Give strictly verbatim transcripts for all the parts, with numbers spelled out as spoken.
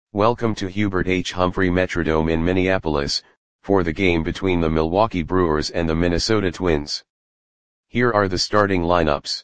Welcome to Hubert H. Humphrey Metrodome in Minneapolis, for the game between the Milwaukee Brewers and the Minnesota Twins. Here are the starting lineups.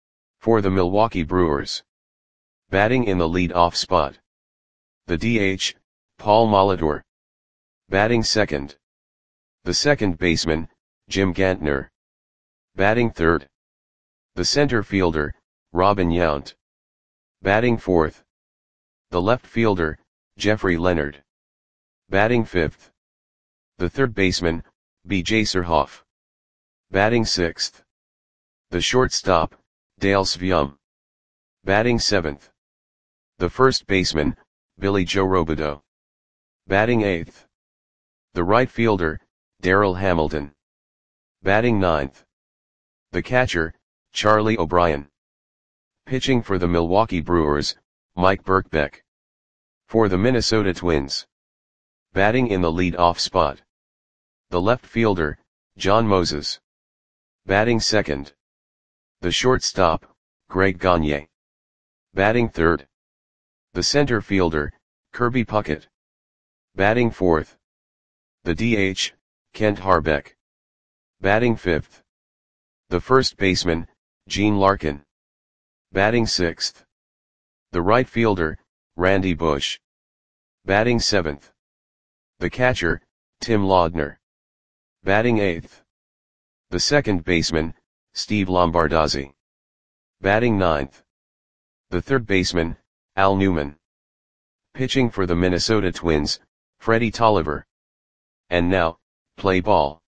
For the Milwaukee Brewers. Batting in the lead-off spot. The D H, Paul Molitor. Batting second. The second baseman, Jim Gantner. Batting third. The center fielder, Robin Yount. Batting fourth. The left fielder, Jeffrey Leonard. Batting fifth. The third baseman, B J Surhoff. Batting sixth. The shortstop, Dale Sveum. Batting seventh. The first baseman, Billy Joe Robideau. Batting eighth. The right fielder, Darryl Hamilton. Batting ninth. The catcher, Charlie O'Brien. Pitching for the Milwaukee Brewers, Mike Birkbeck. For the Minnesota Twins. Batting in the lead-off spot. The left fielder, John Moses. Batting second. The shortstop, Greg Gagne. Batting third. The center fielder, Kirby Puckett. Batting fourth. The D H, Kent Harbeck. Batting fifth. The first baseman, Gene Larkin. Batting sixth. The right fielder, Randy Bush. Batting seventh. The catcher, Tim Laudner. Batting eighth. The second baseman, Steve Lombardozzi. Batting ninth. The third baseman, Al Newman. Pitching for the Minnesota Twins, Freddie Tolliver. And now, play ball.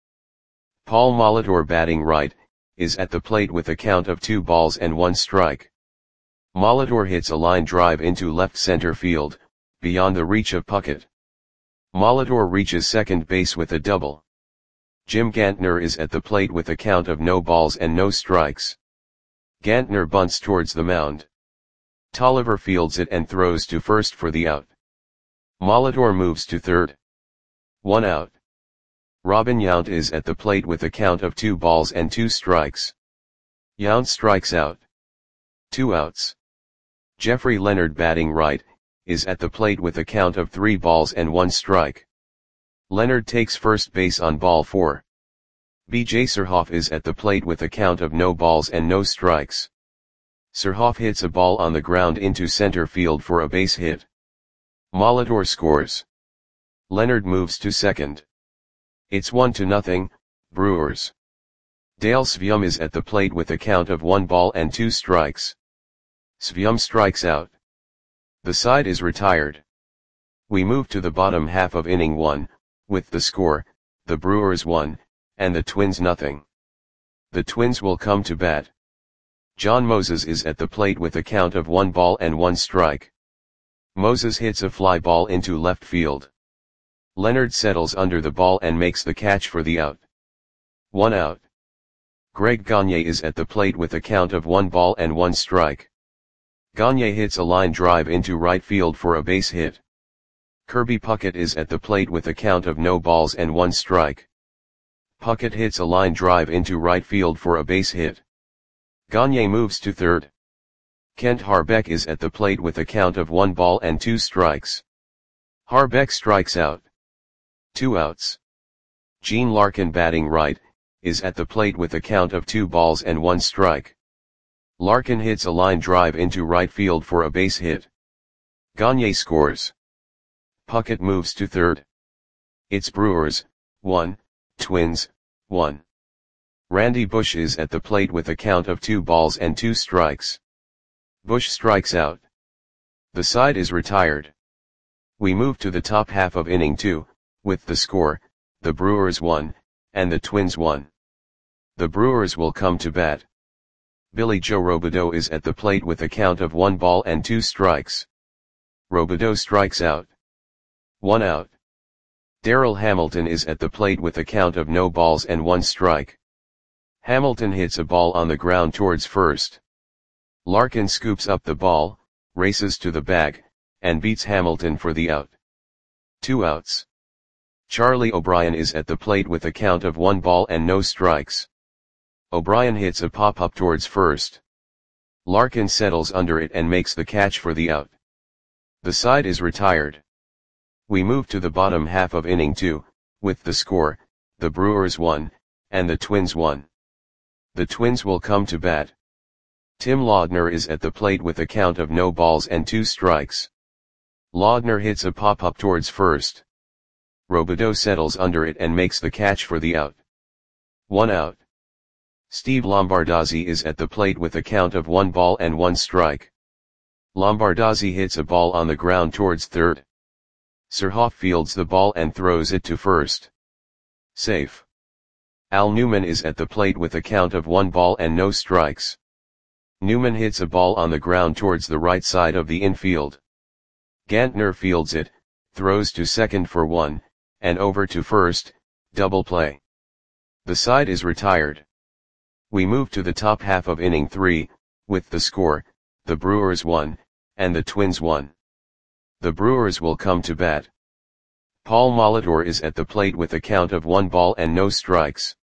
Paul Molitor batting right, is at the plate with a count of two balls and one strike. Molitor hits a line drive into left center field, beyond the reach of Puckett. Molitor reaches second base with a double. Jim Gantner is at the plate with a count of no balls and no strikes. Gantner bunts towards the mound. Tolliver fields it and throws to first for the out. Molitor moves to third. One out. Robin Yount is at the plate with a count of two balls and two strikes. Yount strikes out. Two outs. Jeffrey Leonard batting right, is at the plate with a count of three balls and one strike. Leonard takes first base on ball four. B J Surhoff is at the plate with a count of no balls and no strikes. Surhoff hits a ball on the ground into center field for a base hit. Molitor scores. Leonard moves to second. It's one to nothing, Brewers. Dale Sveum is at the plate with a count of one ball and two strikes. Sveum strikes out. The side is retired. We move to the bottom half of inning one, with the score, the Brewers one, and the Twins nothing. The Twins will come to bat. John Moses is at the plate with a count of one ball and one strike. Moses hits a fly ball into left field. Leonard settles under the ball and makes the catch for the out. One out. Greg Gagne is at the plate with a count of one ball and one strike. Gagne hits a line drive into right field for a base hit. Kirby Puckett is at the plate with a count of no balls and one strike. Puckett hits a line drive into right field for a base hit. Gagne moves to third. Kent Harbeck is at the plate with a count of one ball and two strikes. Harbeck strikes out. Two outs. Gene Larkin batting right, is at the plate with a count of two balls and one strike. Larkin hits a line drive into right field for a base hit. Gagne scores. Puckett moves to third. It's Brewers, one, Twins, one. Randy Bush is at the plate with a count of two balls and two strikes. Bush strikes out. The side is retired. We move to the top half of inning two, with the score, the Brewers one, and the Twins one. The Brewers will come to bat. Billy Joe Robideau is at the plate with a count of one ball and two strikes. Robideau strikes out. One out. Darryl Hamilton is at the plate with a count of no balls and one strike. Hamilton hits a ball on the ground towards first. Larkin scoops up the ball, races to the bag, and beats Hamilton for the out. Two outs. Charlie O'Brien is at the plate with a count of one ball and no strikes. O'Brien hits a pop-up towards first. Larkin settles under it and makes the catch for the out. The side is retired. We move to the bottom half of inning two, with the score, the Brewers one, and the Twins one. The Twins will come to bat. Tim Laudner is at the plate with a count of no balls and two strikes. Laudner hits a pop-up towards first. Robideau settles under it and makes the catch for the out. One out. Steve Lombardozzi is at the plate with a count of one ball and one strike. Lombardozzi hits a ball on the ground towards third. Surhoff fields the ball and throws it to first. Safe. Al Newman is at the plate with a count of one ball and no strikes. Newman hits a ball on the ground towards the right side of the infield. Gantner fields it, throws to second for one, and over to first, double play. The side is retired. We move to the top half of inning three, with the score, the Brewers one, and the Twins one. The Brewers will come to bat. Paul Molitor is at the plate with a count of one ball and no strikes.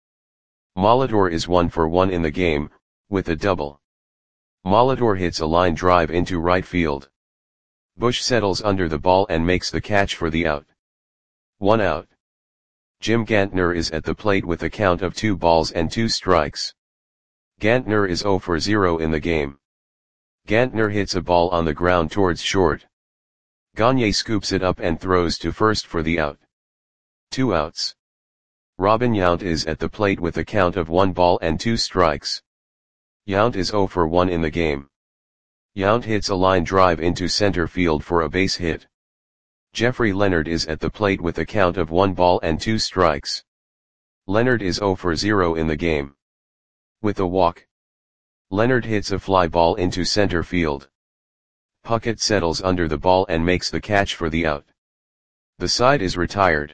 Molitor is one for one in the game, with a double. Molitor hits a line drive into right field. Bush settles under the ball and makes the catch for the out. One out. Jim Gantner is at the plate with a count of two balls and two strikes. Gantner is zero for zero in the game. Gantner hits a ball on the ground towards short. Gagne scoops it up and throws to first for the out. Two outs. Robin Yount is at the plate with a count of one ball and two strikes. Yount is zero for one in the game. Yount hits a line drive into center field for a base hit. Jeffrey Leonard is at the plate with a count of one ball and two strikes. Leonard is zero for zero in the game. With a walk. Leonard hits a fly ball into center field. Puckett settles under the ball and makes the catch for the out. The side is retired.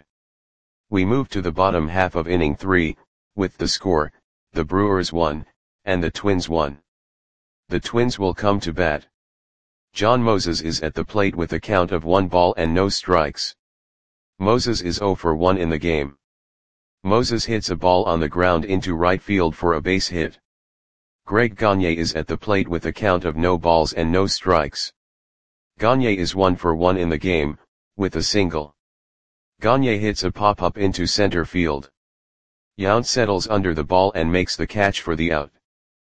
We move to the bottom half of inning three, with the score, the Brewers one, and the Twins one. The Twins will come to bat. John Moses is at the plate with a count of one ball and no strikes. Moses is zero for one in the game. Moses hits a ball on the ground into right field for a base hit. Greg Gagne is at the plate with a count of no balls and no strikes. Gagne is one for one in the game, with a single. Gagne hits a pop-up into center field. Yount settles under the ball and makes the catch for the out.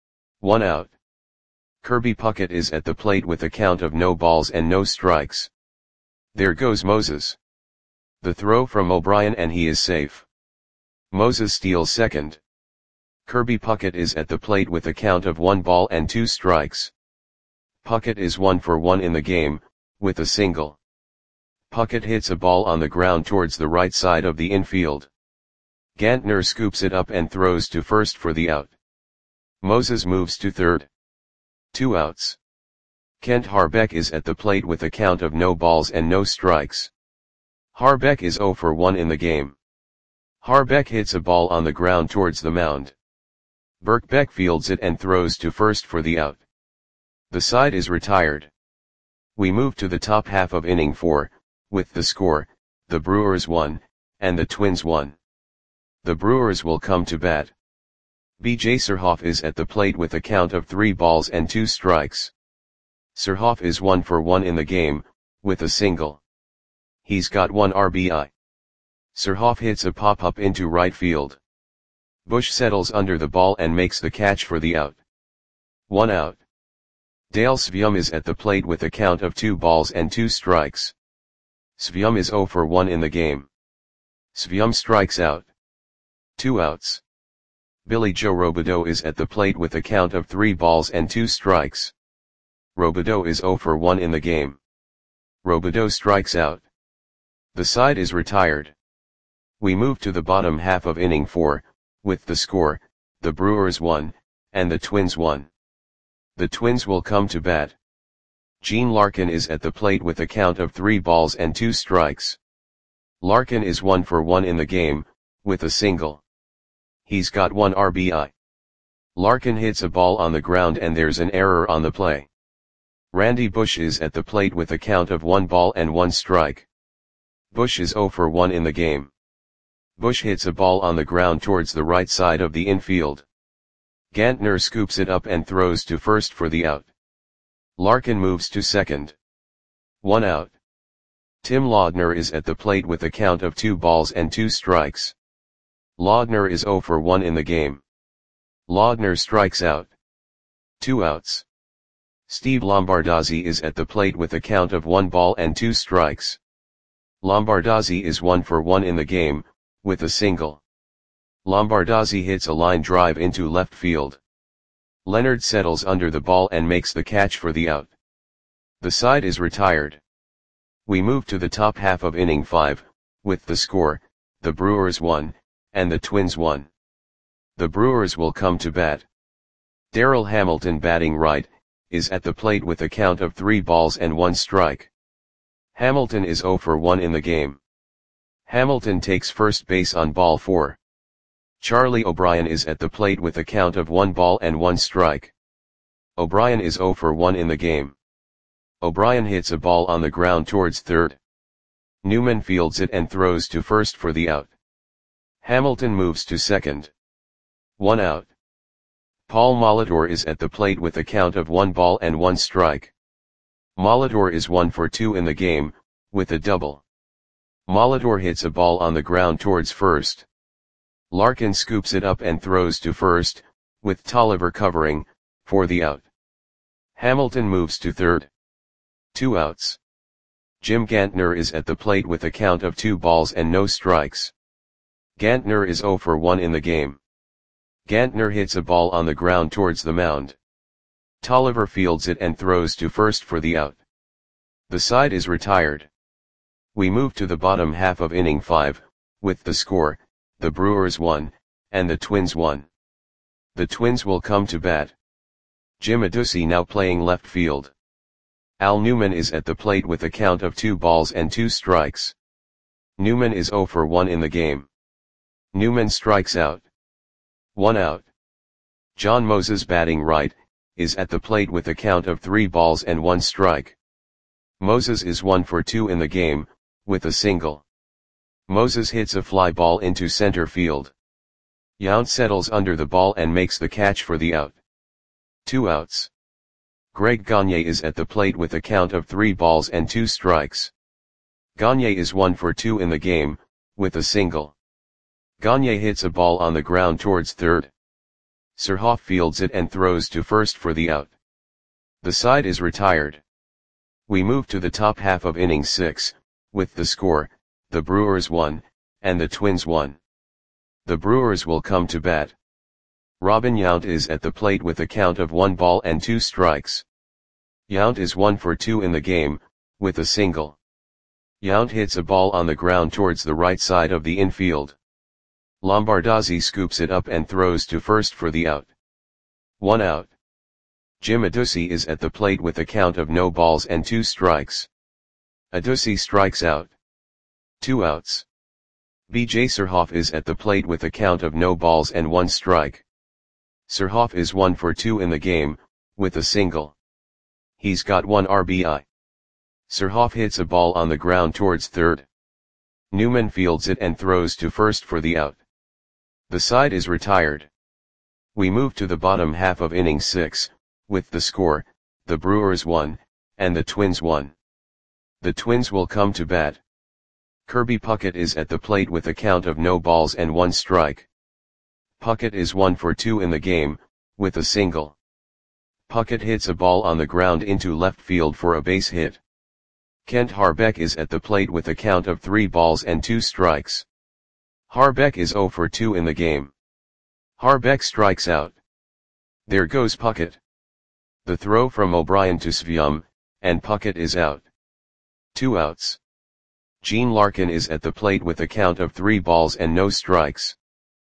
One out. Kirby Puckett is at the plate with a count of no balls and no strikes. There goes Moses. The throw from O'Brien and he is safe. Moses steals second. Kirby Puckett is at the plate with a count of one ball and two strikes. Puckett is one for one in the game, with a single. Puckett hits a ball on the ground towards the right side of the infield. Gantner scoops it up and throws to first for the out. Moses moves to third. Two outs. Kent Harbeck is at the plate with a count of no balls and no strikes. Harbeck is zero for one in the game. Harbeck hits a ball on the ground towards the mound. Birkbeck fields it and throws to first for the out. The side is retired. We move to the top half of inning four, with the score, the Brewers one, and the Twins one. The Brewers will come to bat. B J Surhoff is at the plate with a count of three balls and two strikes. Surhoff is one for one in the game, with a single. He's got one R B I. Surhoff hits a pop-up into right field. Bush settles under the ball and makes the catch for the out. One out. Dale Svium is at the plate with a count of two balls and two strikes. Svium is zero for one in the game. Svium strikes out. Two outs. Billy Joe Robideau is at the plate with a count of three balls and two strikes. Robideau is zero for one in the game. Robideau strikes out. The side is retired. We move to the bottom half of inning four, with the score, the Brewers one, and the Twins one. The Twins will come to bat. Gene Larkin is at the plate with a count of three balls and two strikes. Larkin is one for one in the game, with a single. He's got one R B I. Larkin hits a ball on the ground and there's an error on the play. Randy Bush is at the plate with a count of one ball and one strike. Bush is zero for one in the game. Bush hits a ball on the ground towards the right side of the infield. Gantner scoops it up and throws to first for the out. Larkin moves to second. One out. Tim Laudner is at the plate with a count of two balls and two strikes. Laudner is zero for one in the game. Laudner strikes out. Two outs. Steve Lombardozzi is at the plate with a count of one ball and two strikes. Lombardozzi is one for one in the game, with a single. Lombardozzi hits a line drive into left field. Leonard settles under the ball and makes the catch for the out. The side is retired. We move to the top half of inning five, with the score, the Brewers one, and the Twins one. The Brewers will come to bat. Darryl Hamilton, batting right, is at the plate with a count of three balls and one strike. Hamilton is zero for one in the game. Hamilton takes first base on ball four. Charlie O'Brien is at the plate with a count of one ball and one strike. O'Brien is zero for one in the game. O'Brien hits a ball on the ground towards third. Newman fields it and throws to first for the out. Hamilton moves to second. One out. Paul Molitor is at the plate with a count of one ball and one strike. Molitor is one for two in the game, with a double. Molitor hits a ball on the ground towards first. Larkin scoops it up and throws to first, with Tolliver covering, for the out. Hamilton moves to third. Two outs. Jim Gantner is at the plate with a count of two balls and no strikes. Gantner is zero for one in the game. Gantner hits a ball on the ground towards the mound. Tolliver fields it and throws to first for the out. The side is retired. We move to the bottom half of inning five, with the score, the Brewers one, and the Twins one. The Twins will come to bat. Jim Adduci now playing left field. Al Newman is at the plate with a count of two balls and two strikes. Newman is zero for one in the game. Newman strikes out. One out. John Moses, batting right, is at the plate with a count of three balls and one strike. Moses is one for two in the game, with a single. Moses hits a fly ball into center field. Yount settles under the ball and makes the catch for the out. Two outs. Greg Gagne is at the plate with a count of three balls and two strikes. Gagne is one for two in the game, with a single. Gagne hits a ball on the ground towards third. Surhoff fields it and throws to first for the out. The side is retired. We move to the top half of inning six, with the score, the Brewers one, and the Twins one. The Brewers will come to bat. Robin Yount is at the plate with a count of one ball and two strikes. Yount is one for two in the game, with a single. Yount hits a ball on the ground towards the right side of the infield. Lombardozzi scoops it up and throws to first for the out. One out. Jim Adduci is at the plate with a count of no balls and two strikes. Adduci strikes out. Two outs. B J Surhoff is at the plate with a count of no balls and one strike. Surhoff is one for two in the game, with a single. He's got one R B I. Surhoff hits a ball on the ground towards third. Newman fields it and throws to first for the out. The side is retired. We move to the bottom half of inning six, with the score, the Brewers one, and the Twins one. The Twins will come to bat. Kirby Puckett is at the plate with a count of no balls and one strike. Puckett is one for two in the game, with a single. Puckett hits a ball on the ground into left field for a base hit. Kent Harbeck is at the plate with a count of three balls and two strikes. Harbeck is zero for two in the game. Harbeck strikes out. There goes Puckett. The throw from O'Brien to Svium, and Puckett is out. Two outs. Gene Larkin is at the plate with a count of three balls and no strikes.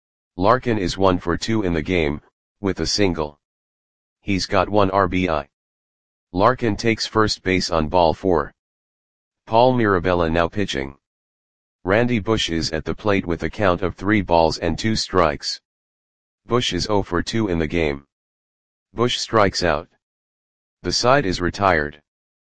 Larkin is one for two in the game, with a single. He's got one R B I. Larkin takes first base on ball four. Paul Mirabella now pitching. Randy Bush is at the plate with a count of three balls and two strikes. Bush is zero for two in the game. Bush strikes out. The side is retired.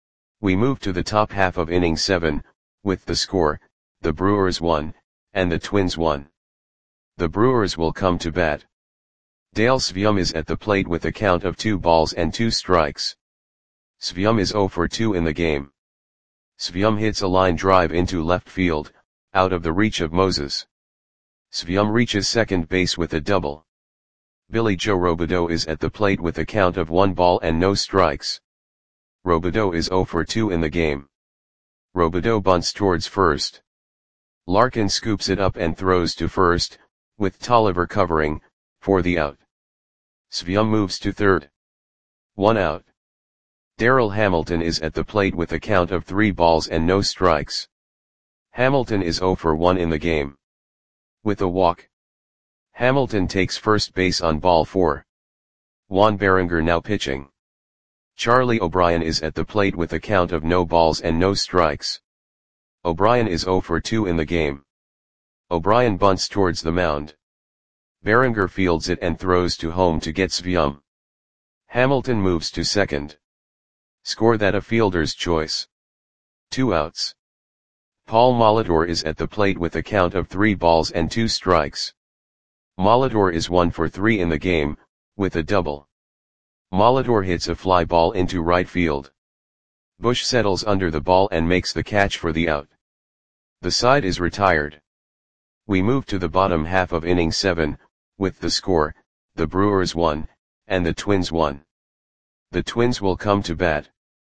We move to the top half of inning seven, with the score, the Brewers one, and the Twins one. The Brewers will come to bat. Dale Svium is at the plate with a count of two balls and two strikes. Svium is zero for two in the game. Svyum hits a line drive into left field, out of the reach of Moses. Svyum reaches second base with a double. Billy Joe Robideau is at the plate with a count of one ball and no strikes. Robideau is zero for two in the game. Robideau bunts towards first. Larkin scoops it up and throws to first, with Tolliver covering, for the out. Svyum moves to third. One out. Darryl Hamilton is at the plate with a count of three balls and no strikes. Hamilton is zero for one in the game. With a walk, Hamilton takes first base on ball four. Juan Berenger now pitching. Charlie O'Brien is at the plate with a count of no balls and no strikes. O'Brien is zero for two in the game. O'Brien bunts towards the mound. Berenger fields it and throws to home to get Svyum. Hamilton moves to second. Score that a fielder's choice. Two outs. Paul Molitor is at the plate with a count of three balls and two strikes. Molitor is one for three in the game, with a double. Molitor hits a fly ball into right field. Bush settles under the ball and makes the catch for the out. The side is retired. We move to the bottom half of inning seven, with the score, the Brewers won, and the Twins won. The Twins will come to bat.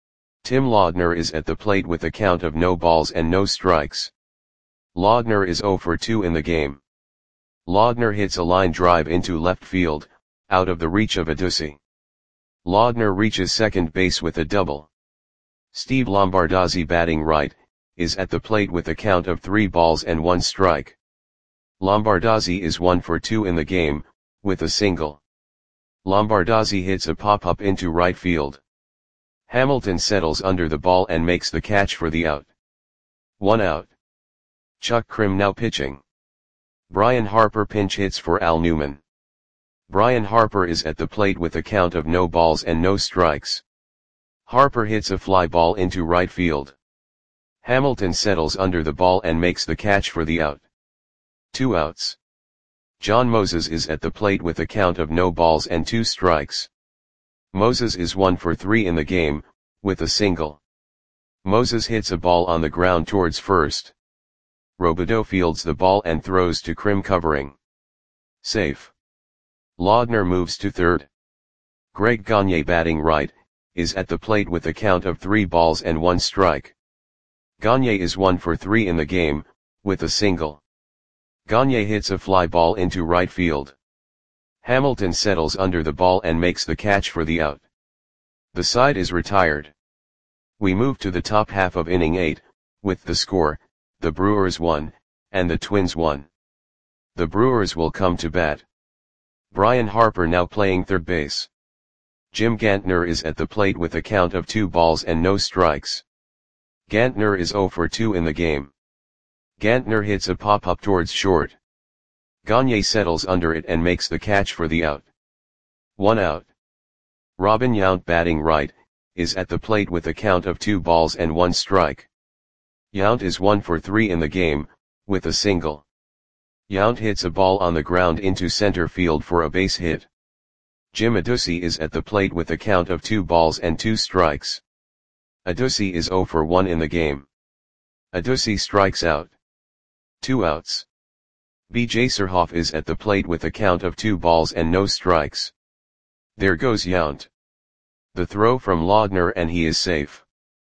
Tim Laudner is at the plate with a count of no balls and no strikes. Laudner is zero for two in the game. Laudner hits a line drive into left field, out of the reach of Adduci. Laudner reaches second base with a double. Steve Lombardozzi, batting right, is at the plate with a count of three balls and one strike. Lombardozzi is one for two in the game, with a single. Lombardozzi hits a pop-up into right field. Hamilton settles under the ball and makes the catch for the out. One out. Chuck Krim now pitching. Brian Harper pinch hits for Al Newman. Brian Harper is at the plate with a count of no balls and no strikes. Harper hits a fly ball into right field. Hamilton settles under the ball and makes the catch for the out. Two outs. John Moses is at the plate with a count of no balls and two strikes. Moses is one for three in the game, with a single. Moses hits a ball on the ground towards first. Robideau fields the ball and throws to Krim covering. Safe. Laudner moves to third. Greg Gagne, batting right, is at the plate with a count of three balls and one strike. Gagne is one for three in the game, with a single. Gagne hits a fly ball into right field. Hamilton settles under the ball and makes the catch for the out. The side is retired. We move to the top half of inning eight, with the score, the Brewers won, and the Twins won. The Brewers will come to bat. Brian Harper now playing third base. Jim Gantner is at the plate with a count of two balls and no strikes. Gantner is zero for two in the game. Gantner hits a pop-up towards short. Gagne settles under it and makes the catch for the out. One out. Robin Yount, batting right, is at the plate with a count of two balls and one strike. Yount is one for three in the game, with a single. Yount hits a ball on the ground into center field for a base hit. Jim Adduci is at the plate with a count of two balls and two strikes. Adduci is zero for one in the game. Adduci strikes out. Two outs. B J Surhoff is at the plate with a count of two balls and no strikes. There goes Yount. The throw from Laudner and he is safe.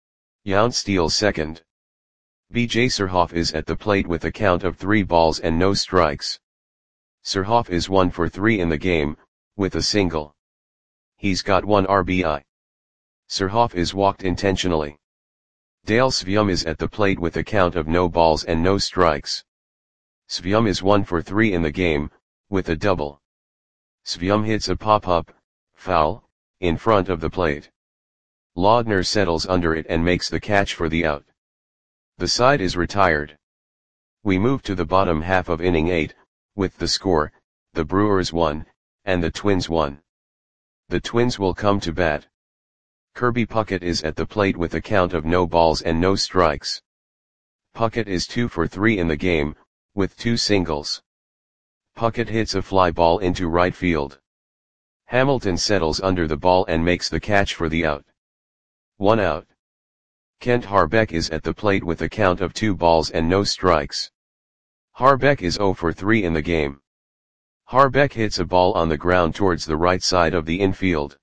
Yount steals second. B J Surhoff is at the plate with a count of three balls and no strikes. Surhoff is one for three in the game, with a single. He's got one R B I. Surhoff is walked intentionally. Dale Svyum is at the plate with a count of no balls and no strikes. Svyum is one for three in the game, with a double. Svyum hits a pop-up, foul, in front of the plate. Laudner settles under it and makes the catch for the out. The side is retired. We move to the bottom half of inning eight, with the score, the Brewers won, and the Twins won. The Twins will come to bat. Kirby Puckett is at the plate with a count of no balls and no strikes. Puckett is two for three in the game, with two singles. Puckett hits a fly ball into right field. Hamilton settles under the ball and makes the catch for the out. One out. Kent Harbeck is at the plate with a count of two balls and no strikes. Harbeck is zero for three in the game. Harbeck hits a ball on the ground towards the right side of the infield.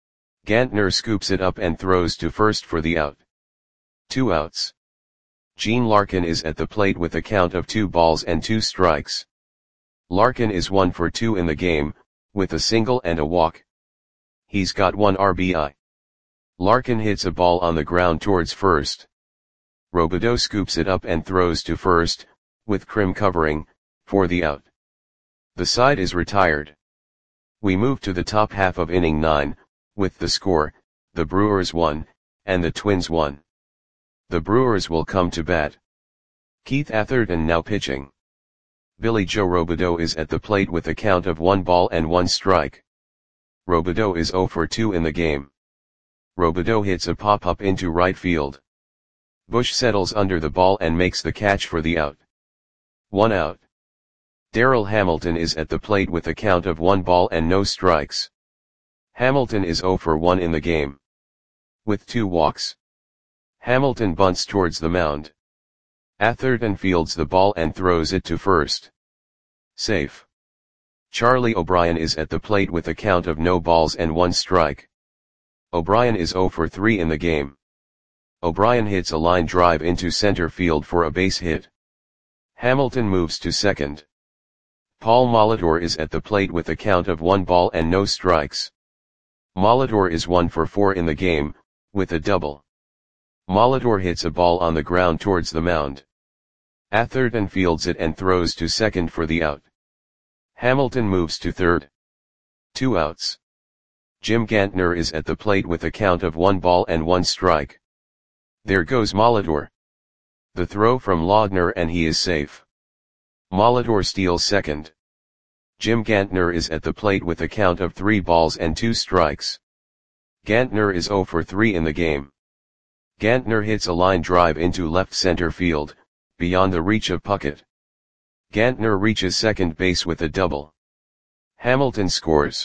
Gantner scoops it up and throws to first for the out. Two outs. Gene Larkin is at the plate with a count of two balls and two strikes. Larkin is one for two in the game, with a single and a walk. He's got one R B I. Larkin hits a ball on the ground towards first. Robideau scoops it up and throws to first, with Krim covering, for the out. The side is retired. We move to the top half of inning nine, with the score, the Brewers one, and the Twins one. The Brewers will come to bat. Keith Atherton now pitching. Billy Joe Robideau is at the plate with a count of one ball and one strike. Robideau is zero for two in the game. Robideau hits a pop-up into right field. Bush settles under the ball and makes the catch for the out. One out. Darryl Hamilton is at the plate with a count of one ball and no strikes. Hamilton is zero for one in the game. With two walks. Hamilton bunts towards the mound. Atherton fields the ball and throws it to first. Safe. Charlie O'Brien is at the plate with a count of no balls and one strike. O'Brien is zero for three in the game. O'Brien hits a line drive into center field for a base hit. Hamilton moves to second. Paul Molitor is at the plate with a count of one ball and no strikes. Molitor is one for four in the game, with a double. Molitor hits a ball on the ground towards the mound. Atherton fields it and throws to second for the out. Hamilton moves to third. Two outs. Jim Gantner is at the plate with a count of one ball and one strike. There goes Molitor. The throw from Laudner and he is safe. Molitor steals second. Jim Gantner is at the plate with a count of three balls and two strikes. Gantner is zero for three in the game. Gantner hits a line drive into left center field, beyond the reach of Puckett. Gantner reaches second base with a double. Hamilton scores.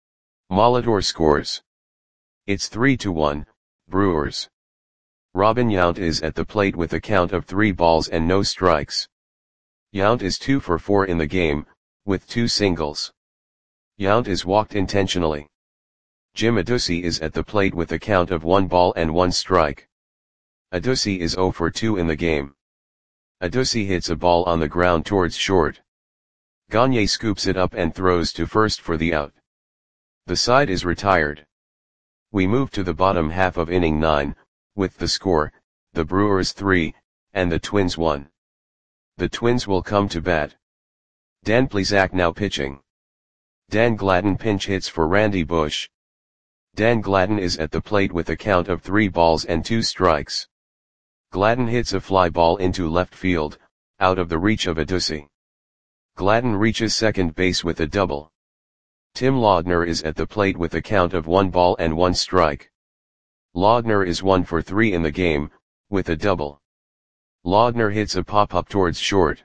Molitor scores. It's three to one, Brewers. Robin Yount is at the plate with a count of three balls and no strikes. Yount is two for four in the game, with two singles. Yount is walked intentionally. Jim Adduci is at the plate with a count of one ball and one strike. Adduci is zero for two in the game. Adduci hits a ball on the ground towards short. Gagne scoops it up and throws to first for the out. The side is retired. We move to the bottom half of inning nine, with the score, the Brewers three, and the Twins one. The Twins will come to bat. Dan Plesac now pitching. Dan Gladden pinch hits for Randy Bush. Dan Gladden is at the plate with a count of three balls and two strikes. Gladden hits a fly ball into left field, out of the reach of Adduci. Gladden reaches second base with a double. Tim Laudner is at the plate with a count of one ball and one strike. Laudner is one for three in the game, with a double. Laudner hits a pop-up towards short.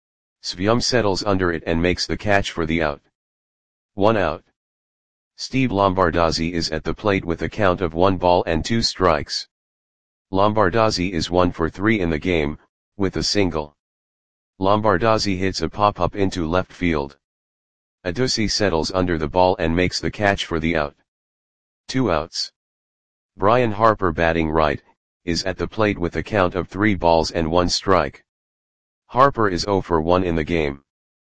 Svium settles under it and makes the catch for the out. One out. Steve Lombardozzi is at the plate with a count of one ball and two strikes. Lombardozzi is one for three in the game, with a single. Lombardozzi hits a pop-up into left field. Adduci settles under the ball and makes the catch for the out. Two outs. Brian Harper batting right, is at the plate with a count of three balls and one strike. Harper is zero for one in the game.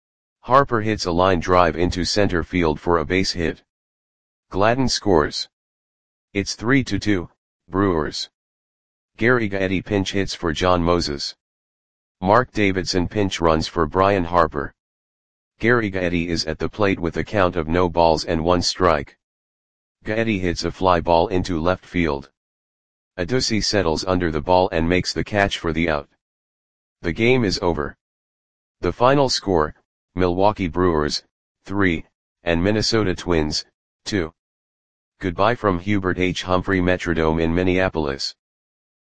Harper hits a line drive into center field for a base hit. Gladden scores. It's three to two, Brewers. Gary Gaetti pinch hits for John Moses. Mark Davidson pinch runs for Brian Harper. Gary Gaetti is at the plate with a count of no balls and one strike. Gaetti hits a fly ball into left field. Adduci settles under the ball and makes the catch for the out. The game is over. The final score, Milwaukee Brewers, three, and Minnesota Twins, two. Goodbye from Hubert H. Humphrey Metrodome in Minneapolis.